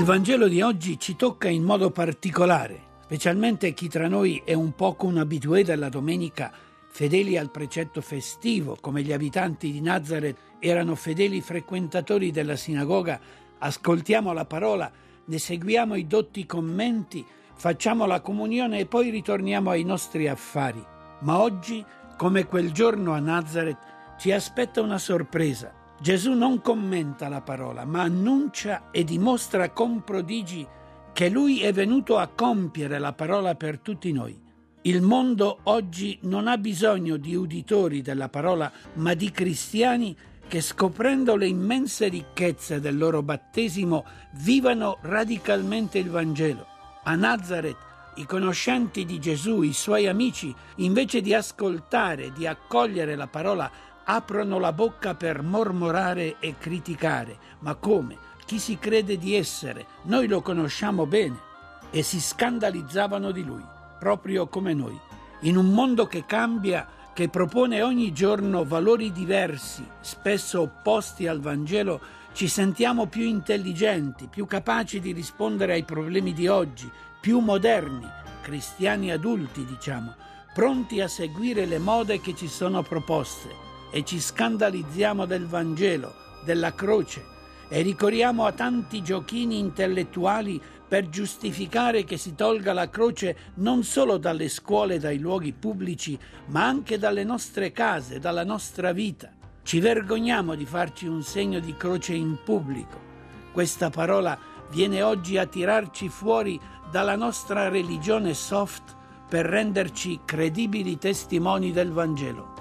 Il Vangelo di oggi ci tocca in modo particolare, specialmente chi tra noi è un poco un habitué della domenica, fedeli al precetto festivo, come gli abitanti di Nazareth erano fedeli frequentatori della sinagoga. Ascoltiamo la parola, ne seguiamo i dotti commenti, facciamo la comunione e poi ritorniamo ai nostri affari. Ma oggi, come quel giorno a Nazareth, ci aspetta una sorpresa. Gesù non commenta la parola, ma annuncia e dimostra con prodigi che Lui è venuto a compiere la parola per tutti noi. Il mondo oggi non ha bisogno di uditori della parola, ma di cristiani che, scoprendo le immense ricchezze del loro battesimo, vivano radicalmente il Vangelo. A Nazareth, i conoscenti di Gesù, i suoi amici, invece di ascoltare, di accogliere la parola, aprono la bocca per mormorare e criticare. Ma come? Chi si crede di essere? Noi lo conosciamo bene. E si scandalizzavano di lui, proprio come noi. In un mondo che cambia, che propone ogni giorno valori diversi, spesso opposti al Vangelo, ci sentiamo più intelligenti, più capaci di rispondere ai problemi di oggi, più moderni, cristiani adulti, diciamo, pronti a seguire le mode che ci sono proposte. E ci scandalizziamo del Vangelo, della croce, e ricorriamo a tanti giochini intellettuali per giustificare che si tolga la croce non solo dalle scuole e dai luoghi pubblici, ma anche dalle nostre case, dalla nostra vita. Ci vergogniamo di farci un segno di croce in pubblico. Questa parola viene oggi a tirarci fuori dalla nostra religione soft per renderci credibili testimoni del Vangelo.